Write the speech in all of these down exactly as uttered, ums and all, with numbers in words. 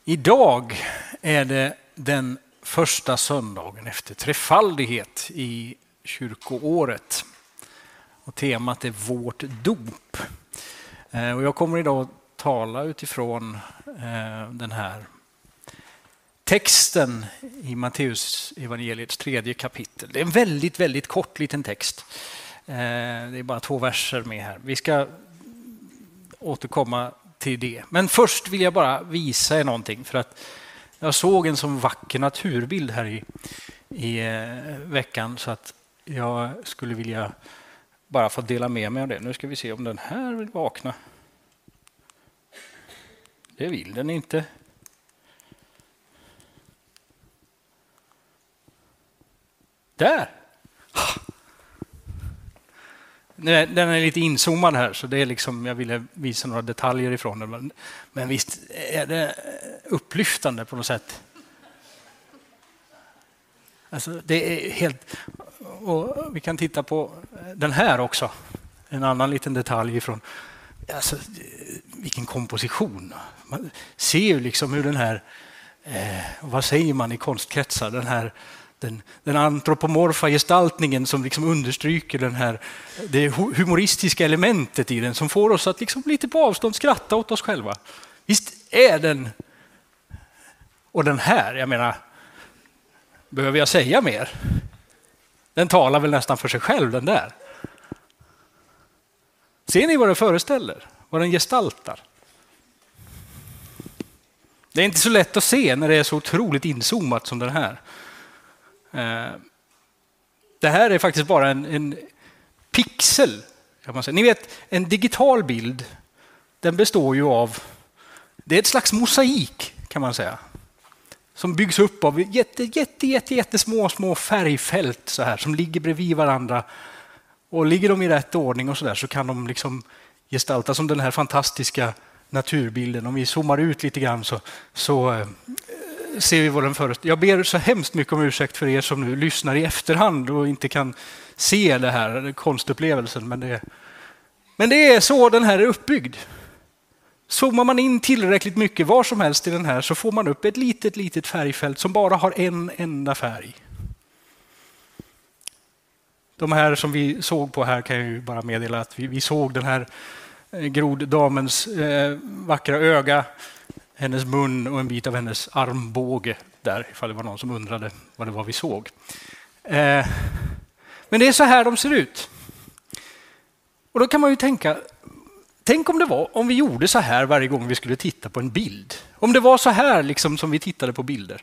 Idag är det den första söndagen efter trefaldighet i kyrkoåret. Och temat är vårt dop. Och jag kommer idag att tala utifrån den här texten i Matteus evangeliets tredje kapitel. Det är en väldigt, väldigt kort liten text. Det är bara två verser med här. Vi ska återkomma till det. Men först vill jag bara visa er någonting, för att jag såg en sån vacker naturbild här i, i eh, veckan, så att jag skulle vilja bara få dela med mig av det. Nu ska vi se om den här vill vakna. Det vill den inte. Där! Den är lite inzoomad här, så det är liksom, jag ville visa några detaljer ifrån den. Men visst är det upplyftande på något sätt. Alltså det är helt... Och vi kan titta på den här också. En annan liten detalj ifrån... Alltså, vilken komposition. Man ser ju liksom hur den här... Eh, vad säger man i konstkretsar? Den här... Den, den antropomorfa gestaltningen som liksom understryker den här, det humoristiska elementet i den, som får oss att liksom lite på avstånd skratta åt oss själva. Visst är den... Och den här, jag menar, behöver jag säga mer? Den talar väl nästan för sig själv, den där. Ser ni vad det föreställer? Vad den gestaltar? Det är inte så lätt att se när det är så otroligt inzoomat som den här. Det här är faktiskt bara en, en pixel, kan man säga. Ni vet, en digital bild, den består ju av, det är ett slags mosaik kan man säga, som byggs upp av jätte, jätte, jätte, jättesmå små färgfält så här, som ligger bredvid varandra, och ligger de i rätt ordning och så där, så kan de liksom gestalta som den här fantastiska naturbilden. Om vi zoomar ut lite grann så, så ser vi vad den föreställer. Jag ber så hemskt mycket om ursäkt för er som nu lyssnar i efterhand och inte kan se det här, konstupplevelsen. Men det, men det är så den här är uppbyggd. Zoomar man in tillräckligt mycket var som helst i den här, så får man upp ett litet, litet färgfält som bara har en enda färg. De här som vi såg på här kan jag ju bara meddela att vi, vi såg den här groddamens eh, vackra öga, hennes mun och en bit av hennes armbåge där, ifall det var någon som undrade vad det var vi såg. Eh, men det är så här de ser ut. Och då kan man ju tänka, tänk om det var, om vi gjorde så här varje gång vi skulle titta på en bild. Om det var så här liksom som vi tittade på bilder.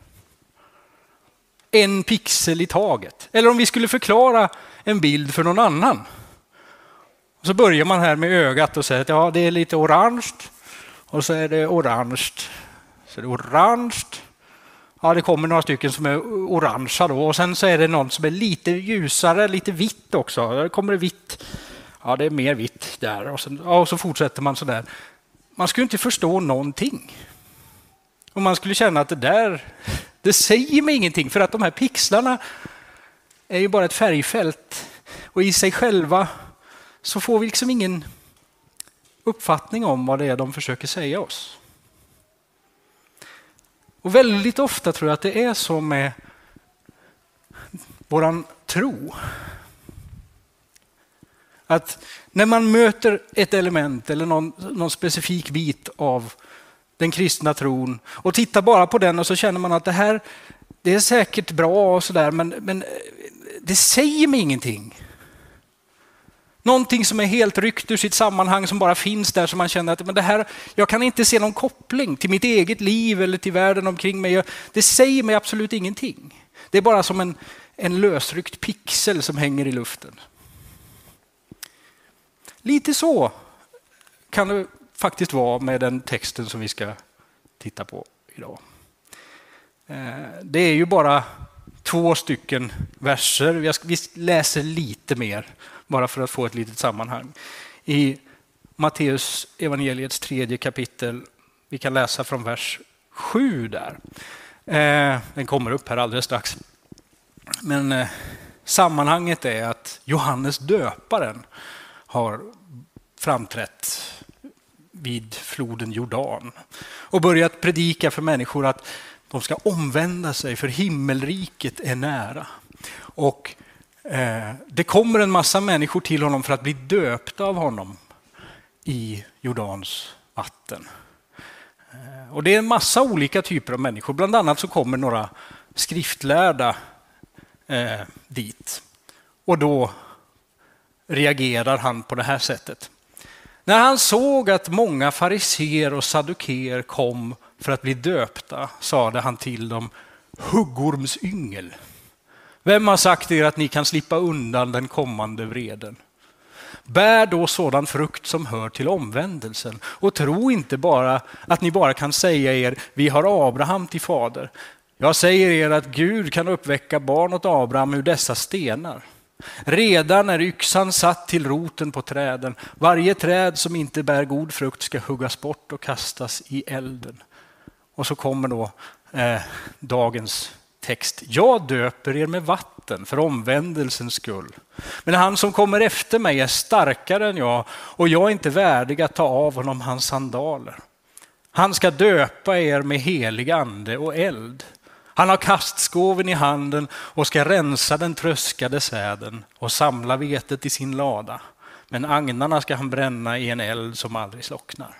En pixel i taget. Eller om vi skulle förklara en bild för någon annan. Och så börjar man här med ögat och säger att ja, det är lite orange. Och så är det orange. Så är det orange. Ja, det kommer några stycken som är orangea då. Och sen så är det någon som är lite ljusare, lite vitt också. Där kommer det vitt. Ja, det är mer vitt där. Och, sen, ja, och så fortsätter man så där. Man skulle inte förstå någonting. Och man skulle känna att det där, det säger mig ingenting. För att de här pixlarna är ju bara ett färgfält. Och i sig själva så får vi liksom ingen uppfattning om vad det är de försöker säga oss. Och väldigt ofta tror jag att det är så med våran tro. Att när man möter ett element eller någon, någon specifik bit av den kristna tron och tittar bara på den, och så känner man att det här, det är säkert bra och sådär, men, men det säger mig ingenting. Någonting som är helt ryckt ur sitt sammanhang, som bara finns där, som man känner att men det här, jag kan inte se någon koppling till mitt eget liv eller till världen omkring mig. Det säger mig absolut ingenting. Det är bara som en, en lösryckt pixel som hänger i luften. Lite så kan det faktiskt vara med den texten som vi ska titta på idag. Det är ju bara två stycken verser. Vi läser lite mer bara för att få ett litet sammanhang. I Matteus evangeliets tredje kapitel, vi kan läsa från vers sju där. Den kommer upp här alldeles strax. Men sammanhanget är att Johannes döparen har framträtt vid floden Jordan och börjat predika för människor att de ska omvända sig, för himmelriket är nära. Och eh, det kommer en massa människor till honom för att bli döpta av honom i Jordans vatten. Eh, och det är en massa olika typer av människor. Bland annat så kommer några skriftlärda eh, dit. Och då reagerar han på det här sättet. När han såg att många fariseer och saddukeer kom för att bli döpta, sade han till dem: huggormsyngel. Vem har sagt er att ni kan slippa undan den kommande vreden? Bär då sådan frukt som hör till omvändelsen och tro inte bara att ni bara kan säga er: vi har Abraham till fader. Jag säger er att Gud kan uppväcka barn åt Abraham ur dessa stenar. Redan är yxan satt till roten på träden. Varje träd som inte bär god frukt ska huggas bort och kastas i elden. Och så kommer då eh, dagens text. Jag döper er med vatten för omvändelsens skull. Men han som kommer efter mig är starkare än jag, och jag är inte värdig att ta av honom hans sandaler. Han ska döpa er med helig ande och eld. Han har kastskåven i handen och ska rensa den tröskade säden och samla vetet i sin lada. Men agnarna ska han bränna i en eld som aldrig slocknar.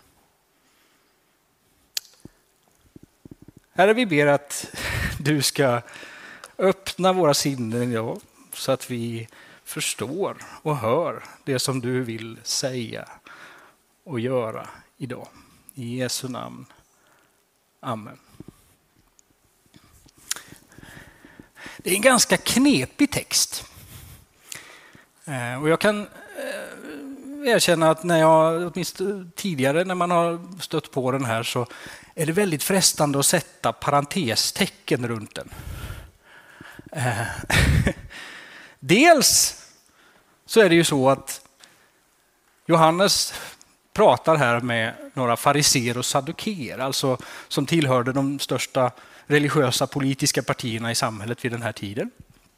Herre, vi ber att du ska öppna våra sinnen idag så att vi förstår och hör det som du vill säga och göra idag. I Jesu namn. Amen. Det är en ganska knepig text. Och jag kan erkänna att när jag, åtminstone tidigare när man har stött på den här, så är det väldigt frestande att sätta parentestecken runt den. Dels så är det ju så att Johannes pratar här med några fariseer och saddukeer, alltså som tillhörde de största religiösa politiska partierna i samhället vid den här tiden.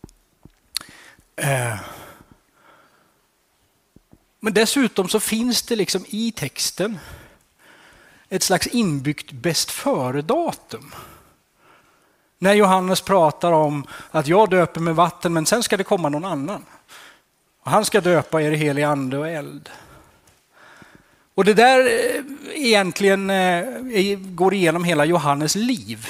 Men dessutom så finns det liksom i texten ett slags inbyggt bäst före-datum. När Johannes pratar om att jag döper med vatten, men sen ska det komma någon annan. Och han ska döpa er i helig ande och eld. Och det där egentligen går igenom hela Johannes liv.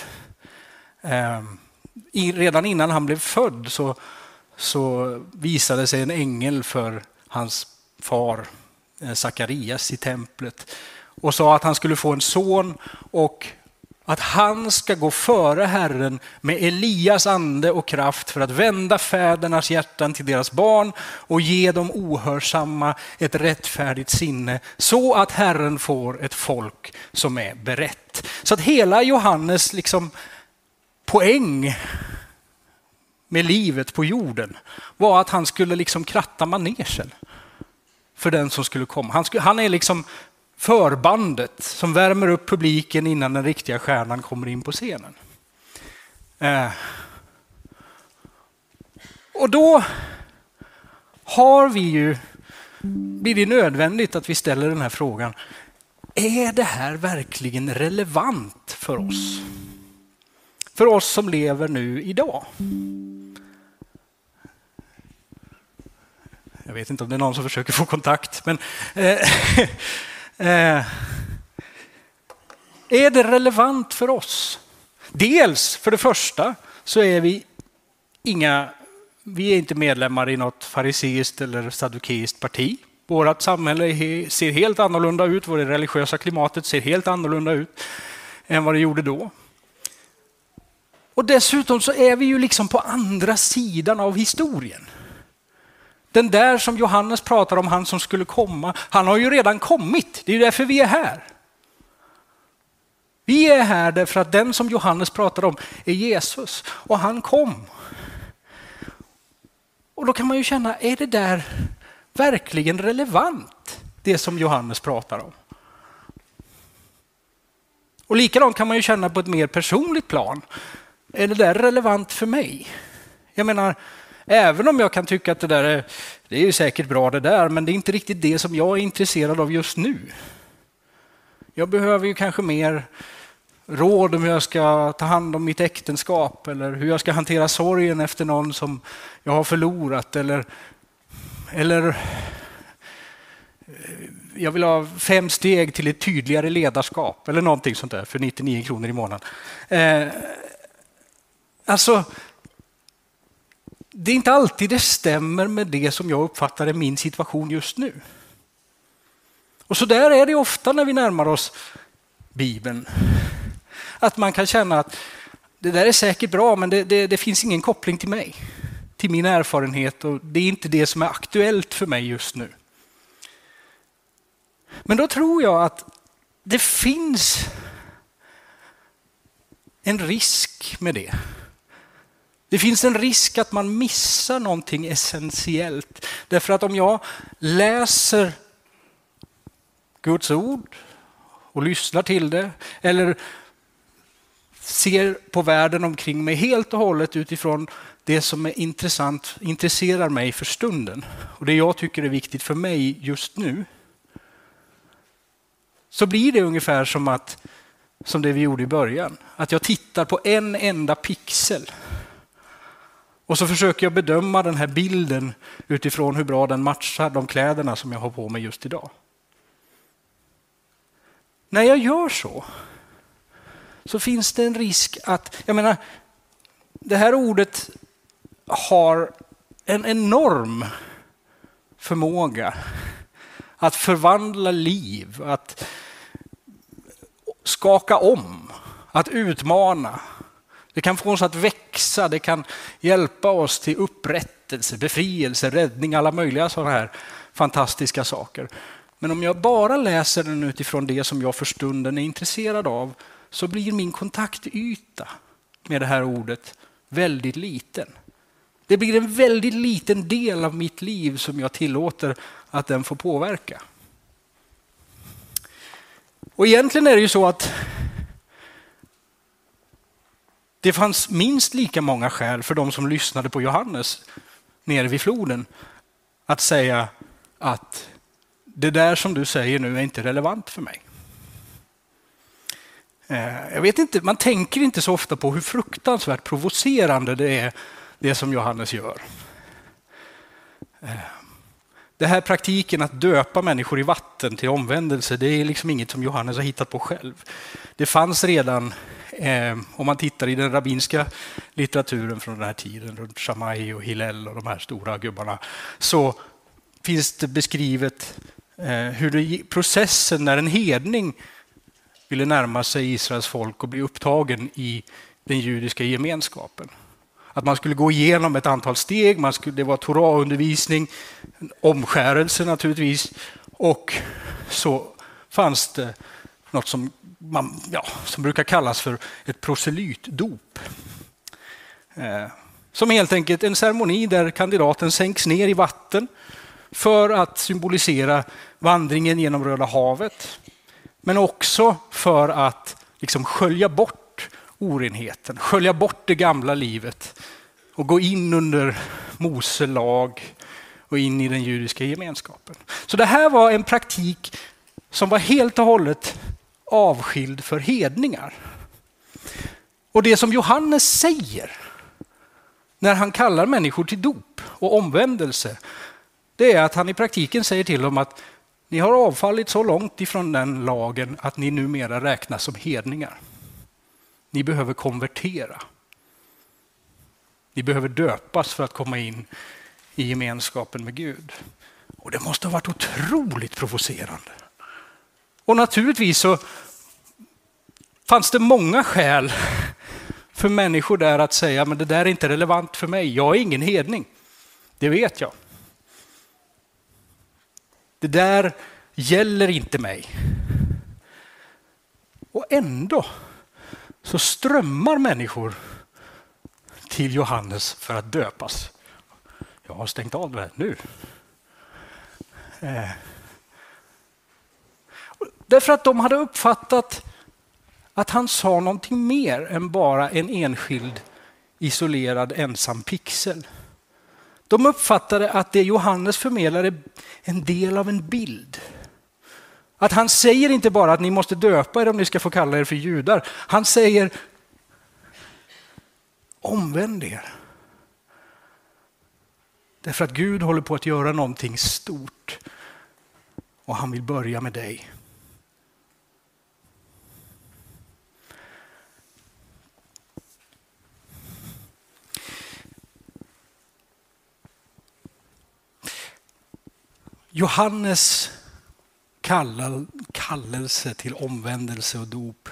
Redan innan han blev född så, så visade sig en ängel för hans far Sakarias i templet och sa att han skulle få en son och att han ska gå före Herren med Elias ande och kraft för att vända fädernas hjärtan till deras barn och ge dem ohörsamma ett rättfärdigt sinne, så att Herren får ett folk som är berett. Så att hela Johannes liksom poäng med livet på jorden var att han skulle liksom kratta manegen för den som skulle komma. Han, skulle, han är liksom förbandet som värmer upp publiken innan den riktiga stjärnan kommer in på scenen. Eh. Och då har vi ju, blir det nödvändigt att vi ställer den här frågan: är det här verkligen relevant för oss? För oss som lever nu idag? Jag vet inte om det är någon som försöker få kontakt, men eh, eh, är det relevant för oss? Dels, för det första, så är vi inga, vi är inte medlemmar i något fariseiskt eller saddukeiskt parti. Vårt samhälle ser helt annorlunda ut, vårt religiösa klimatet ser helt annorlunda ut än vad det gjorde då. Och dessutom så är vi ju liksom på andra sidan av historien. Den där som Johannes pratar om, han som skulle komma, han har ju redan kommit. Det är därför vi är här. Vi är här därför att den som Johannes pratar om är Jesus. Och han kom. Och då kan man ju känna, är det där verkligen relevant? Det som Johannes pratar om. Och likadant kan man ju känna på ett mer personligt plan. Är det där relevant för mig? Jag menar, även om jag kan tycka att det där är, det är ju säkert bra det där, men det är inte riktigt det som jag är intresserad av just nu. Jag behöver ju kanske mer råd om hur jag ska ta hand om mitt äktenskap eller hur jag ska hantera sorgen efter någon som jag har förlorat. Eller, eller jag vill ha fem steg till ett tydligare ledarskap eller någonting sånt där för nittionio kronor i månaden. Eh, alltså, det är inte alltid det stämmer med det som jag uppfattar är min situation just nu. Och så där är det ofta när vi närmar oss Bibeln. Att man kan känna att det där är säkert bra, men det, det, det finns ingen koppling till mig, till min erfarenhet, och det är inte det som är aktuellt för mig just nu. Men då tror jag att det finns en risk med det. Det finns en risk att man missar någonting essentiellt. Därför att om jag läser Guds ord och lyssnar till det, eller ser på världen omkring mig helt och hållet utifrån det som är intressant, intresserar mig för stunden och det jag tycker är viktigt för mig just nu, så blir det ungefär som att som det vi gjorde i början. Att jag tittar på en enda pixel och så försöker jag bedöma den här bilden utifrån hur bra den matchar de kläderna som jag har på mig just idag. När jag gör så, så finns det en risk att, jag menar, det här ordet har en enorm förmåga att förvandla liv, att skaka om, att utmana. Det kan få oss att växa, det kan hjälpa oss till upprättelse, befrielse, räddning, alla möjliga sådana här fantastiska saker. Men om jag bara läser den utifrån det som jag för stunden är intresserad av, så blir min kontaktyta med det här ordet väldigt liten. Det blir en väldigt liten del av mitt liv som jag tillåter att den får påverka. Och egentligen är det ju så att det fanns minst lika många skäl för de som lyssnade på Johannes nere vid floden att säga att det där som du säger nu är inte relevant för mig. Jag vet inte, man tänker inte så ofta på hur fruktansvärt provocerande det är, det som Johannes gör. Det här praktiken att döpa människor i vatten till omvändelse, det är liksom inget som Johannes har hittat på själv. Det fanns redan, eh, om man tittar i den rabbinska litteraturen från den här tiden, runt Shammai och Hillel och de här stora gubbarna, så finns det beskrivet eh, hur det, processen när en hedning ville närma sig Israels folk och bli upptagen i den judiska gemenskapen. Att man skulle gå igenom ett antal steg, man skulle, det var Torah-undervisning, omskärelse naturligtvis, och så fanns det något som, man, ja, som brukar kallas för ett proselytdop. Eh, som helt enkelt en ceremoni där kandidaten sänks ner i vatten för att symbolisera vandringen genom Röda havet, men också för att liksom skölja bort orenheten, skölja bort det gamla livet och gå in under Mose lag och in i den judiska gemenskapen. Så det här var en praktik som var helt och hållet avskild för hedningar. Och det som Johannes säger när han kallar människor till dop och omvändelse, det är att han i praktiken säger till dem att ni har avfallit så långt ifrån den lagen att ni numera räknas som hedningar. Ni behöver konvertera. Ni behöver döpas för att komma in i gemenskapen med Gud. Och det måste ha varit otroligt provocerande. Och naturligtvis så fanns det många skäl för människor där att säga, men det där är inte relevant för mig. Jag är ingen hedning. Det vet jag. Det där gäller inte mig. Och ändå så strömmar människor till Johannes för att döpas. Jag har stängt av det här nu. Eh. Därför att de hade uppfattat att han sa någonting mer än bara en enskild, isolerad, ensam pixel. De uppfattade att det Johannes förmedlade en del av en bild. Att han säger inte bara att ni måste döpa er om ni ska få kalla er för judar. Han säger omvänd er. Därför att Gud håller på att göra någonting stort. Och han vill börja med dig. Johannes kallal, kallelse till omvändelse och dop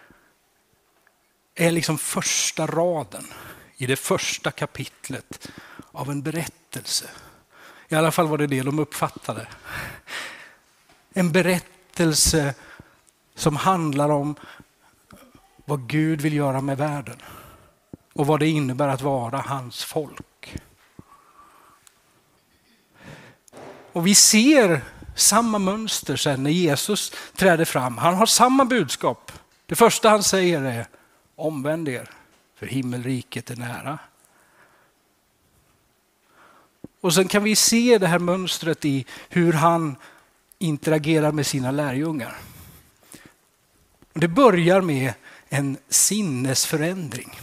är liksom första raden i det första kapitlet av en berättelse. I alla fall var det det de uppfattade. En berättelse som handlar om vad Gud vill göra med världen och vad det innebär att vara hans folk. Och vi ser samma mönster sen när Jesus träder fram. Han har samma budskap. Det första han säger är omvänd er, för himmelriket är nära. Och sen kan vi se det här mönstret i hur han interagerar med sina lärjungar. Det börjar med en sinnesförändring.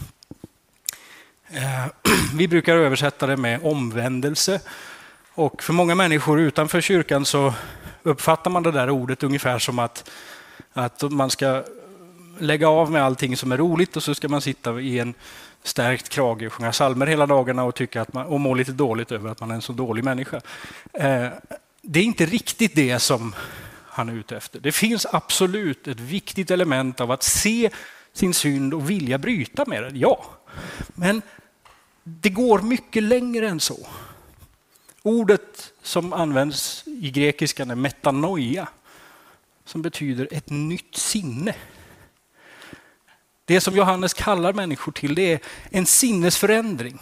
Vi brukar översätta det med omvändelse. Och för många människor utanför kyrkan så uppfattar man det där ordet ungefär som att, att man ska lägga av med allting som är roligt och så ska man sitta i en stärkt krage och sjunga psalmer hela dagarna och, tycka att man, och må lite dåligt över att man är en så dålig människa. Eh, det är inte riktigt det som han är ute efter. Det finns absolut ett viktigt element av att se sin synd och vilja bryta med den, ja. Men det går mycket längre än så. Ordet som används i grekiskan är metanoia, som betyder ett nytt sinne. Det som Johannes kallar människor till, det är en sinnesförändring.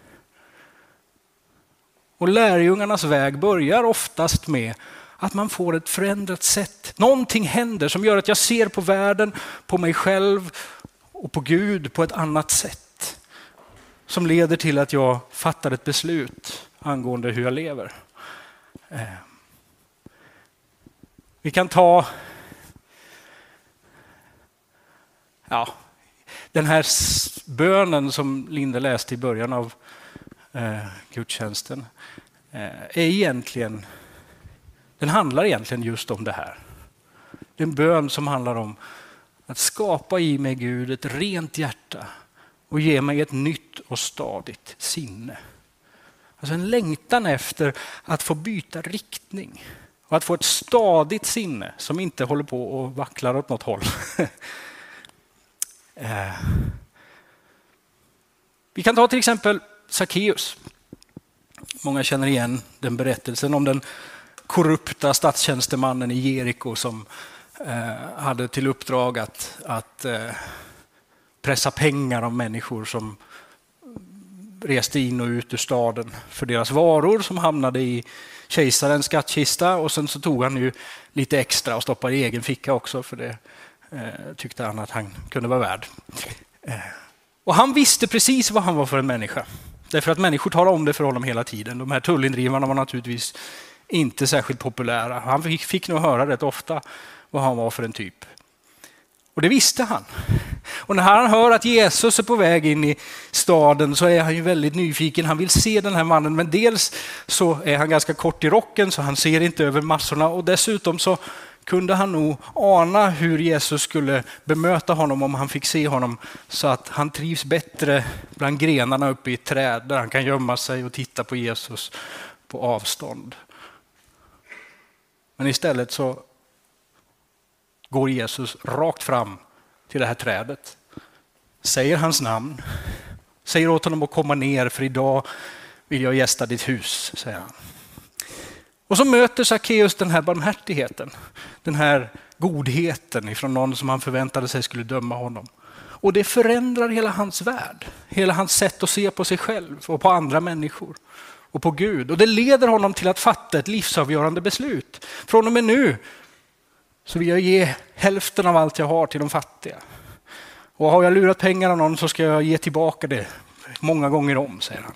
Och lärjungarnas väg börjar oftast med att man får ett förändrat sätt. Någonting händer som gör att jag ser på världen, på mig själv och på Gud på ett annat sätt. Som leder till att jag fattar ett beslut angående hur jag lever. Vi kan ta ja, den här bönen som Linda läste i början av eh, gudstjänsten. Eh, är egentligen, den handlar egentligen just om det här. Det är en bön som handlar om att skapa i mig, Gud, ett rent hjärta och ge mig ett nytt och stadigt sinne. Alltså en längtan efter att få byta riktning och att få ett stadigt sinne som inte håller på och vacklar åt något håll. eh. Vi kan ta till exempel Sackeus. Många känner igen den berättelsen om den korrupta statstjänstemannen i Jeriko som eh, hade till uppdrag att, att eh, pressa pengar av människor som reste in och ut ur staden för deras varor som hamnade i kejsarens skattkista, och sen så tog han ju lite extra och stoppade i egen ficka också, för det eh, tyckte han att han kunde vara värd. Eh, och han visste precis vad han var för en människa. Därför att människor talade om det för honom hela tiden. De här tullindrivarna var naturligtvis inte särskilt populära. Han fick, fick nog höra rätt ofta vad han var för en typ. Och det visste han. Och när han hör att Jesus är på väg in i staden så är han ju väldigt nyfiken. Han vill se den här mannen, men dels så är han ganska kort i rocken så han ser inte över massorna, och dessutom så kunde han nog ana hur Jesus skulle bemöta honom om han fick se honom, så att han trivs bättre bland grenarna uppe i ett träd där han kan gömma sig och titta på Jesus på avstånd. Men istället så går Jesus rakt fram till det här trädet, säger hans namn, säger åt honom att komma ner, för idag vill jag gästa ditt hus, säger han. Och så möter Sackeus den här barmhärtigheten, den här godheten ifrån någon som han förväntade sig skulle döma honom. Och det förändrar hela hans värld, hela hans sätt att se på sig själv och på andra människor och på Gud. Och det leder honom till att fatta ett livsavgörande beslut. Från och med nu så vill jag ge hälften av allt jag har till de fattiga. Och har jag lurat pengar av någon så ska jag ge tillbaka det många gånger om, säger han.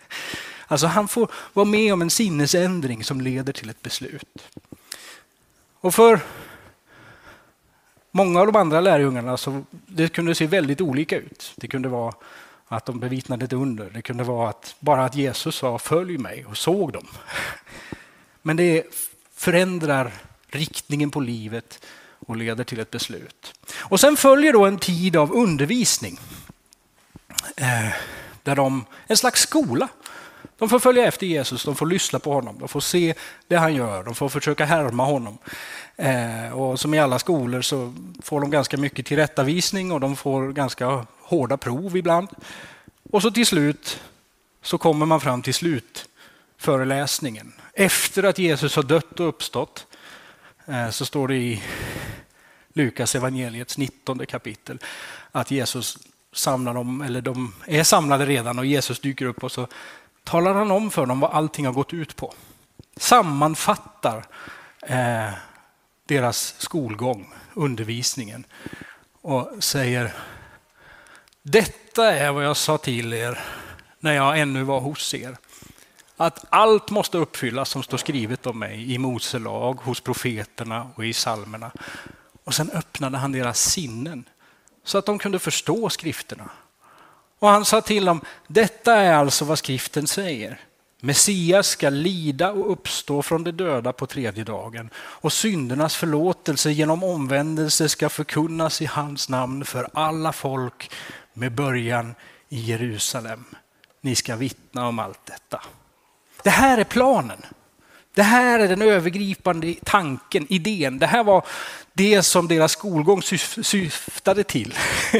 Alltså han får vara med om en sinnesändring som leder till ett beslut. Och för många av de andra lärjungarna så det kunde se väldigt olika ut. Det kunde vara att de bevittnade ett under. Det kunde vara att bara att Jesus sa följ mig och såg dem. Men det förändrar riktningen på livet och leder till ett beslut. Och sen följer då en tid av undervisning. Eh, där de, en slags skola. De får följa efter Jesus, de får lyssna på honom, de får se det han gör, de får försöka härma honom. Eh, och som i alla skolor så får de ganska mycket tillrättavisning och de får ganska hårda prov ibland. Och så till slut så kommer man fram till slutföreläsningen. Efter att Jesus har dött och uppstått eh, så står det i Lukas evangeliets nittonde kapitel att Jesus samlar dem, eller de är samlade redan och Jesus dyker upp och så talar han om för dem vad allting har gått ut på. Sammanfattar eh, deras skolgång, undervisningen och säger detta är vad jag sa till er när jag ännu var hos er. Att allt måste uppfyllas som står skrivet om mig i Mose lag, hos profeterna och i psalmerna. Och sen öppnade han deras sinnen så att de kunde förstå skrifterna. Och han sa till dem, detta är alltså vad skriften säger. Messias ska lida och uppstå från de döda på tredje dagen. Och syndernas förlåtelse genom omvändelse ska förkunnas i hans namn för alla folk med början i Jerusalem. Ni ska vittna om allt detta. Det här är planen. Det här är den övergripande tanken, idén. Det här var det som deras skolgång syftade till.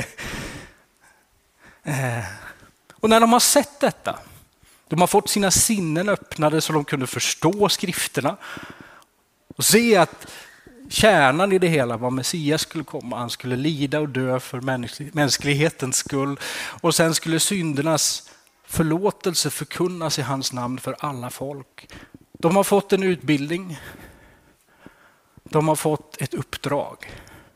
Och när de har sett detta, de har fått sina sinnen öppnade så de kunde förstå skrifterna och se att kärnan i det hela var Messias skulle komma. Han skulle lida och dö för mänsklighetens skull och sen skulle syndernas förlåtelse förkunnas i hans namn för alla folk. De har fått en utbildning. De har fått ett uppdrag.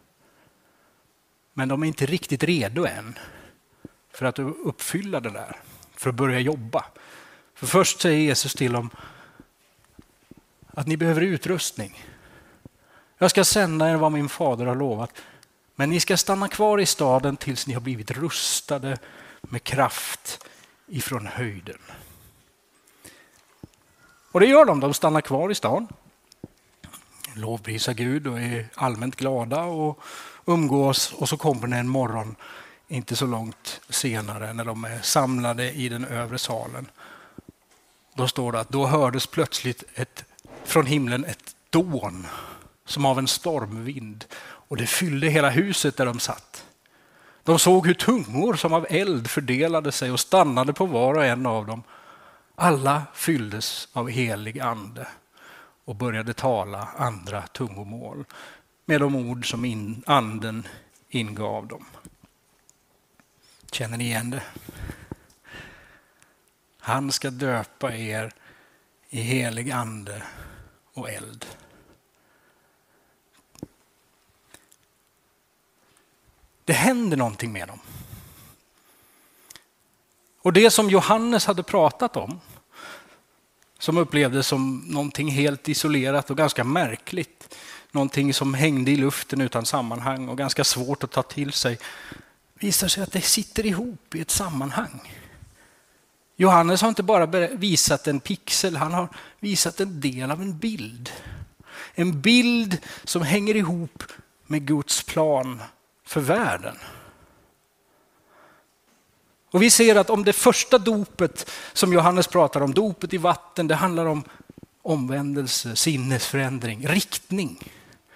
Men de är inte riktigt redo än för att uppfylla det där, för att börja jobba. För först säger Jesus till dem att ni behöver utrustning. Jag ska sända er vad min fader har lovat, men ni ska stanna kvar i staden tills ni har blivit rustade med kraft ifrån höjden. Och det gör de, de stannar kvar i stan. Lovprisar Gud och är allmänt glada och umgås och så kommer det en morgon inte så långt senare när de är samlade i den övre salen. Då står det att då hördes plötsligt ett, från himlen ett dån som av en stormvind och det fyllde hela huset där de satt. De såg hur tungor som av eld fördelade sig och stannade på var och en av dem. Alla fylldes av helig ande och började tala andra tungomål med de ord som in, anden ingav dem. Känner ni igen det? Han ska döpa er i helig ande och eld. Det händer någonting med dem. Och det som Johannes hade pratat om, som upplevdes som någonting helt isolerat och ganska märkligt, någonting som hängde i luften utan sammanhang och ganska svårt att ta till sig, visar sig att det sitter ihop i ett sammanhang. Johannes har inte bara visat en pixel, han har visat en del av en bild. En bild som hänger ihop med Guds plan för världen. Och vi ser att om det första dopet som Johannes pratar om, dopet i vatten, det handlar om omvändelse, sinnesförändring, riktning.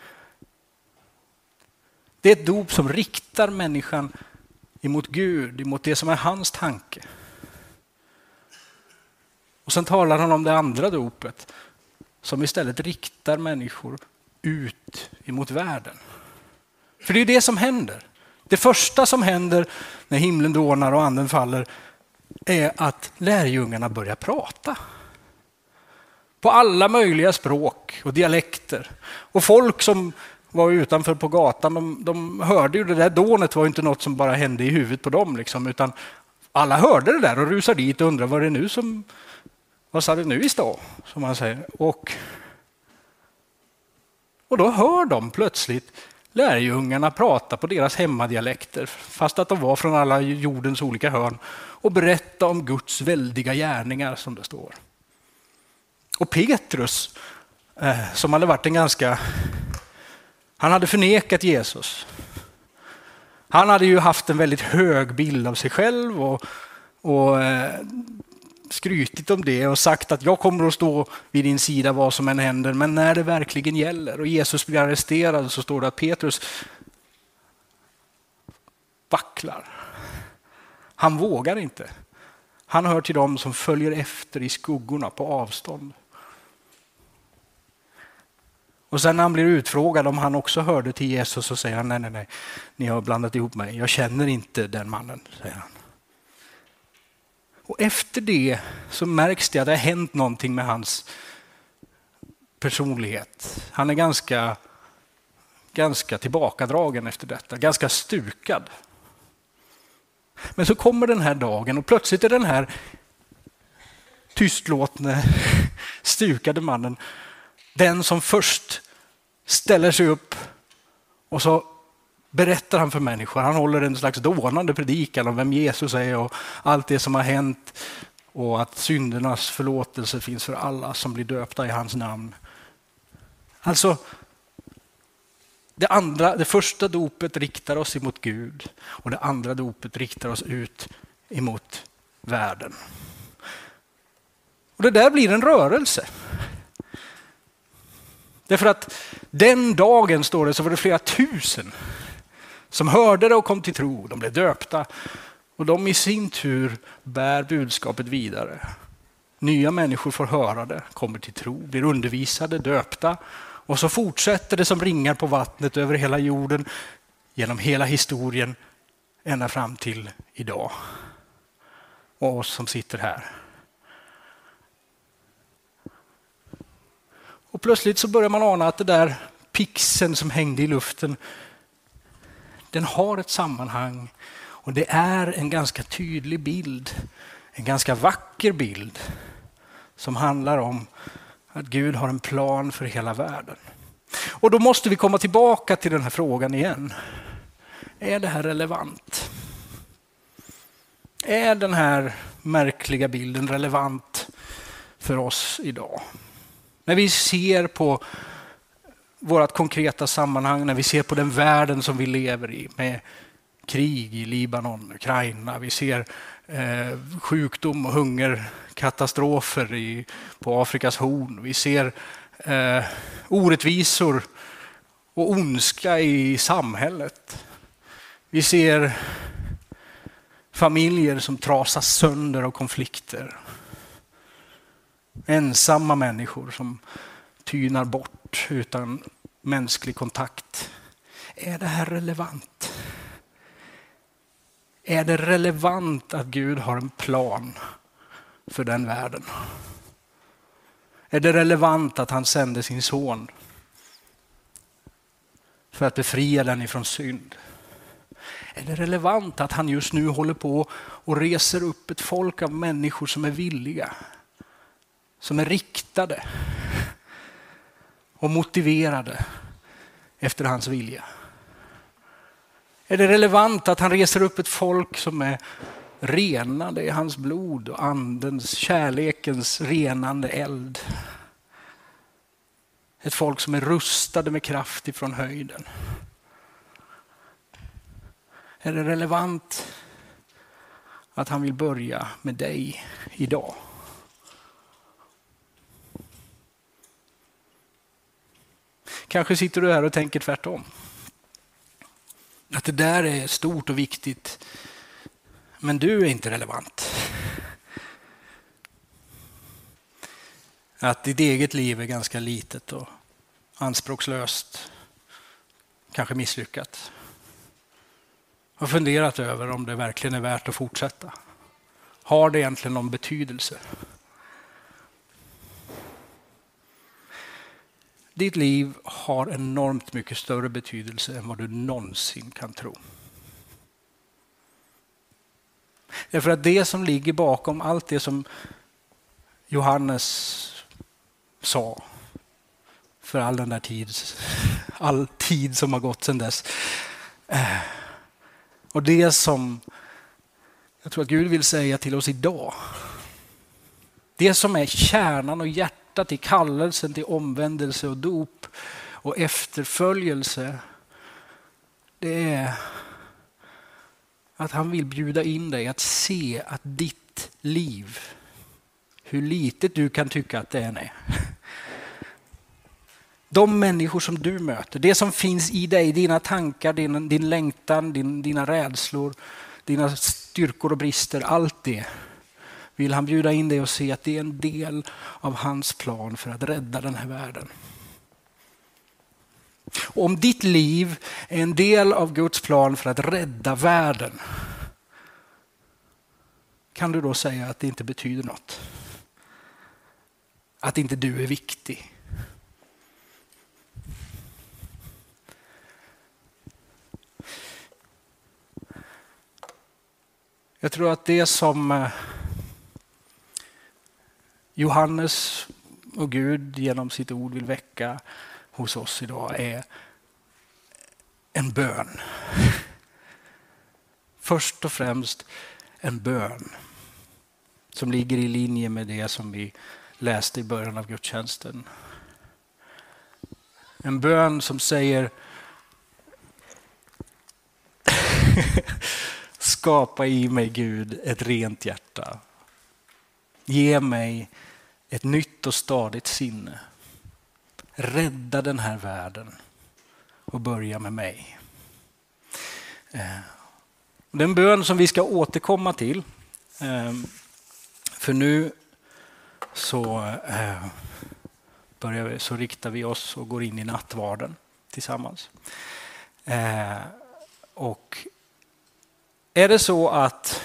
Det är ett dop som riktar människan emot Gud, emot det som är hans tanke. Och sen talar han om det andra dopet som istället riktar människor ut emot världen. För det är det som händer. Det första som händer när himlen dånar och anden faller är att lärjungarna börjar prata. På alla möjliga språk och dialekter. Och folk som var utanför på gatan, de, de hörde ju det där dånet var inte något som bara hände i huvudet på dem. Liksom, utan alla hörde det där och rusade dit och undrade vad det nu som, vad sa det nu i stad, som man säger. Och, Och då hör de plötsligt lärjungarna prata på deras hemmadialekter, fast att de var från alla jordens olika hörn, och berätta om Guds väldiga gärningar, som det står. Och Petrus, eh, som hade varit en ganska... Han hade förnekat Jesus. Han hade ju haft en väldigt hög bild av sig själv och, och eh, skrytit om det och sagt att jag kommer att stå vid din sida vad som än händer. Men när det verkligen gäller och Jesus blir arresterad, så står det att Petrus vacklar. Han vågar inte. Han hör till dem som följer efter i skuggorna på avstånd. Och sen när han blir utfrågad om han också hörde till Jesus, så säger han nej, nej, nej, ni har blandat ihop mig. Jag känner inte den mannen, säger han. Och efter det så märks det att det har hänt någonting med hans personlighet. Han är ganska, ganska tillbakadragen efter detta, ganska stukad. Men så kommer den här dagen och plötsligt är den här tystlåtne, stukade mannen den som först ställer sig upp och så berättar han för människor. Han håller en slags dånande predikan om vem Jesus är och allt det som har hänt och att syndernas förlåtelse finns för alla som blir döpta i hans namn. Alltså, det, andra, det första dopet riktar oss emot Gud och det andra dopet riktar oss ut emot världen. Och det där blir en rörelse. Därför att den dagen, står det, så var det flera tusen som hörde det och kom till tro. De blev döpta och de i sin tur bär budskapet vidare. Nya människor får höra det, kommer till tro, blir undervisade, döpta. Och så fortsätter det som ringar på vattnet över hela jorden, genom hela historien, ända fram till idag. Och oss som sitter här. Och plötsligt så börjar man ana att det där pixeln som hängde i luften, den har ett sammanhang. Och det är en ganska tydlig bild, en ganska vacker bild som handlar om att Gud har en plan för hela världen. Och då måste vi komma tillbaka till den här frågan igen. Är det här relevant? Är den här märkliga bilden relevant för oss idag? När vi ser på vårt konkreta sammanhang, när vi ser på den världen som vi lever i med krig i Libanon, Ukraina, vi ser eh, sjukdom och hungerkatastrofer i, på Afrikas horn, vi ser eh, orättvisor och ondska i samhället. Vi ser familjer som trasas sönder av konflikter. Ensamma människor som tynar bort utan mänsklig kontakt. Är det här relevant? Är det relevant att Gud har en plan för den världen? Är det relevant att han sände sin son för att befria den ifrån synd? Är det relevant att han just nu håller på och reser upp ett folk av människor som är villiga, som är riktade och motiverade efter hans vilja? Är det relevant att han reser upp ett folk som är renade i hans blod och andens, kärlekens renande eld? Ett folk som är rustade med kraft ifrån höjden. Är det relevant att han vill börja med dig idag? Kanske sitter du här och tänker tvärtom. Att det där är stort och viktigt, men du är inte relevant. Att ditt eget liv är ganska litet och anspråkslöst, kanske misslyckat. Jag har funderat över om det verkligen är värt att fortsätta. Har det egentligen någon betydelse? Ditt liv har enormt mycket större betydelse än vad du någonsin kan tro. Därför att det som ligger bakom allt det som Johannes sa för all den där tid, all tid som har gått sedan dess. Och det som jag tror att Gud vill säga till oss idag, det som är kärnan och hjärtat i kallelsen till omvändelse och dop och efterföljelse, det är att han vill bjuda in dig att se att ditt liv, hur litet du kan tycka att det än är, de människor som du möter, det som finns i dig, dina tankar, din, din längtan, din, dina rädslor, dina styrkor och brister, allt det vill han bjuda in dig och se att det är en del av hans plan för att rädda den här världen. Och om ditt liv är en del av Guds plan för att rädda världen, kan du då säga att det inte betyder något? Att inte du är viktig? Jag tror att det som Johannes och Gud genom sitt ord vill väcka hos oss idag är en bön. Först och främst en bön som ligger i linje med det som vi läste i början av gudstjänsten. En bön som säger skapa i mig, Gud, ett rent hjärta. Ge mig ett nytt och stadigt sinne. Rädda den här världen och börja med mig. Den bön som vi ska återkomma till. För nu så, börjar vi, så riktar vi oss och går in i nattvarden tillsammans. Och är det så att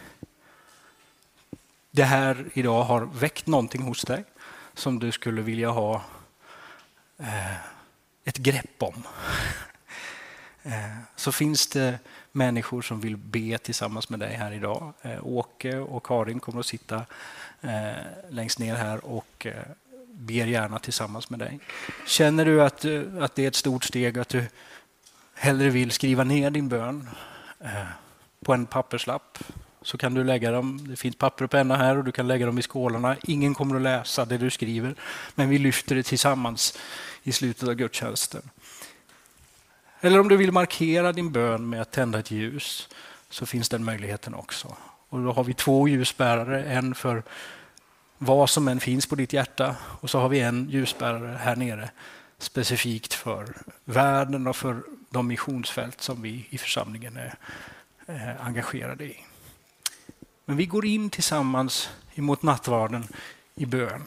det här idag har väckt någonting hos dig som du skulle vilja ha eh, ett grepp om, eh, så finns det människor som vill be tillsammans med dig här idag. Eh, Åke och Karin kommer att sitta eh, längst ner här och eh, ber gärna tillsammans med dig. Känner du att, att det är ett stort steg, att du hellre vill skriva ner din bön eh, på en papperslapp, så kan du lägga dem. Det finns papper och penna här och du kan lägga dem i skålarna. Ingen kommer att läsa det du skriver, men vi lyfter det tillsammans i slutet av gudstjänsten. Eller om du vill markera din bön med att tända ett ljus, så finns den möjligheten också. Och då har vi två ljusbärare, en för vad som än finns på ditt hjärta, och så har vi en ljusbärare här nere specifikt för världen och för de missionsfält som vi i församlingen är eh, engagerade i. Men vi går in tillsammans emot nattvarden i bön.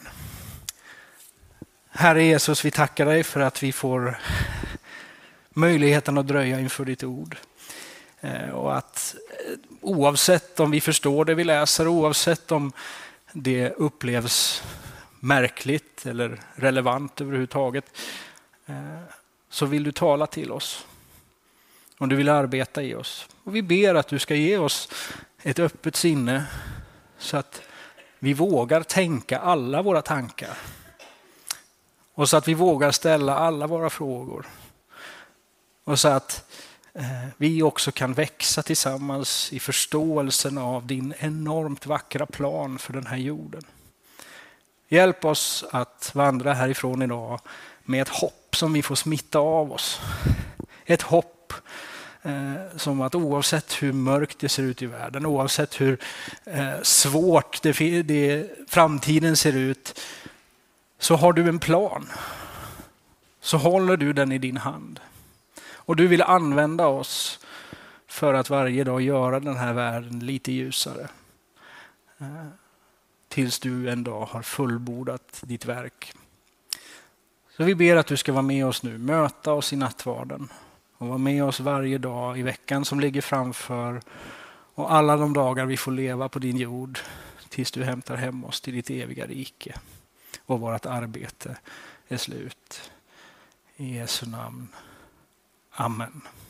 Herre Jesus, vi tackar dig för att vi får möjligheten att dröja inför ditt ord. Och att oavsett om vi förstår det vi läser, oavsett om det upplevs märkligt eller relevant överhuvudtaget, så vill du tala till oss. Och du vill arbeta i oss. Och vi ber att du ska ge oss ett öppet sinne så att vi vågar tänka alla våra tankar. Och så att vi vågar ställa alla våra frågor. Och så att eh, vi också kan växa tillsammans i förståelsen av din enormt vackra plan för den här jorden. Hjälp oss att vandra härifrån idag med ett hopp som vi får smitta av oss. Ett hopp eh, som att oavsett hur mörkt det ser ut i världen, oavsett hur eh, svårt det, det, framtiden ser ut, så har du en plan. Så håller du den i din hand. Och du vill använda oss för att varje dag göra den här världen lite ljusare. Eh, tills du en dag har fullbordat ditt verk. Så vi ber att du ska vara med oss nu, möta oss i nattvarden och vara med oss varje dag i veckan som ligger framför, och alla de dagar vi får leva på din jord tills du hämtar hem oss till ditt eviga rike och vårt arbete är slut. I Jesu namn. Amen.